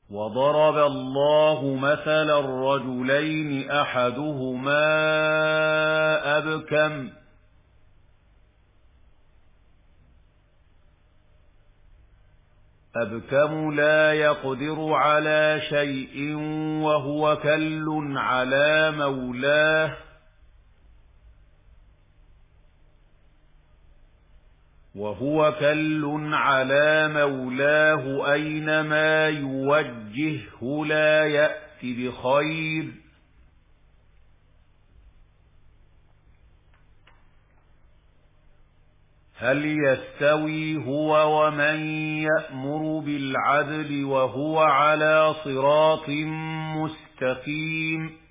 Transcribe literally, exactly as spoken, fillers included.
وضرب الله مثلا الرجلين أحدهما أبكم أبكم لا يقدر على شيء وهو كل على مولاه وهو كل على مولاه أينما يوجهه لا يأت بخير هل يستوي هو ومن يأمر بالعدل وهو على صراط مستقيم